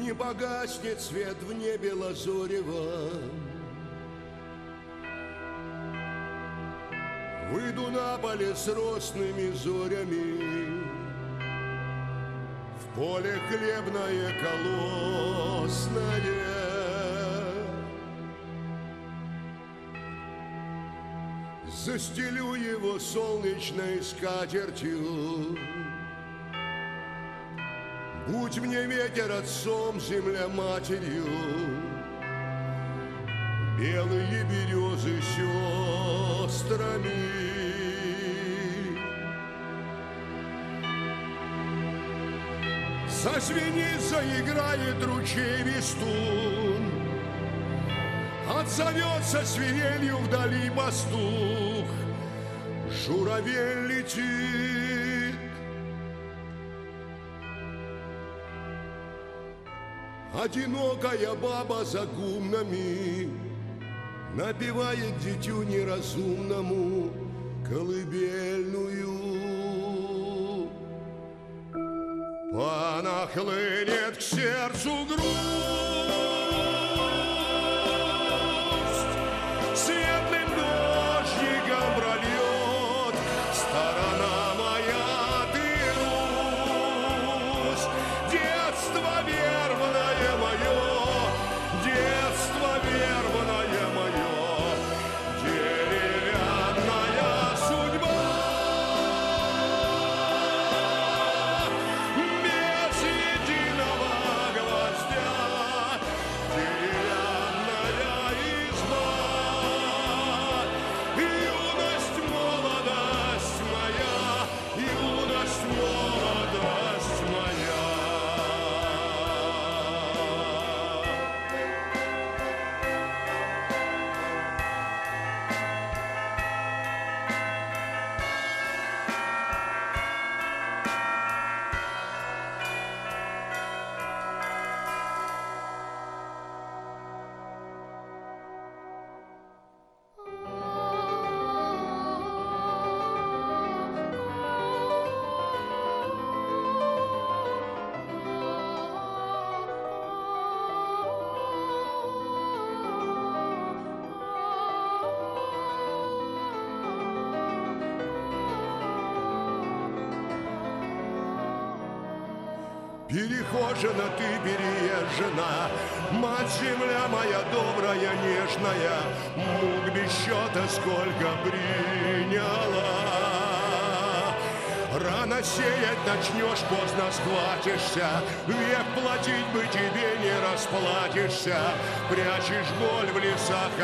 Не погаснет свет в небе лазуревом. Выйду на поле с росными зорями, в поле хлебное колосное. Застелю его солнечной скатертью. Будь мне ветер отцом, земля матерью, белые березы сестрами. Зазвенит, заиграет ручей вестун, отзовется свирелью вдали пастух, журавель летит. Одинокая баба за гумнами напевает дитю неразумному колыбельную. Понахлынет к сердцу грусть, светлым дождиком прольет сторона моя, ты, Русь, детство вербное мое, детство вербное мое, деревянная судьба, без единого гвоздя, деревянная изба, юность, молодость моя, юность, молодость моя. Перехожена ты, переезжена, мать земля моя добрая, нежная, мук без счета сколько приняла. Рано сеять начнешь, поздно схватишься, век платить бы тебе не расплатишься, прячешь боль в лесах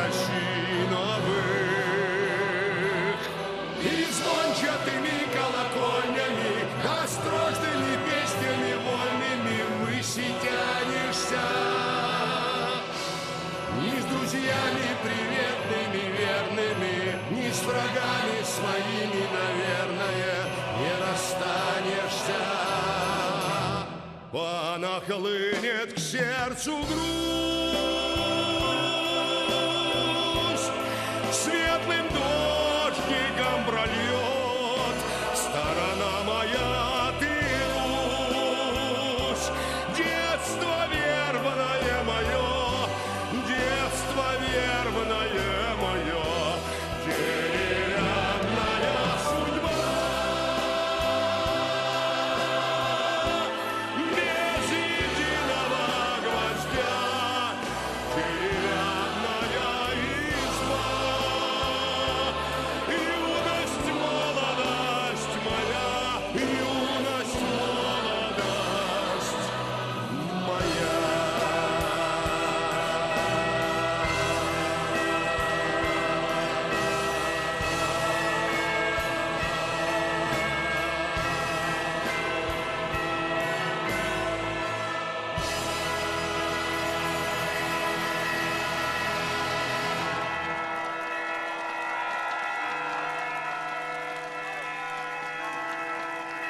осиновых. И звончатыми колокольнями, острожными песнями вольными выси тянешься. Ни с друзьями приветными, верными, ни с врагами своими, наверное, не расстанешься. Понахлынет к сердцу грусть, светлым дождиком прольет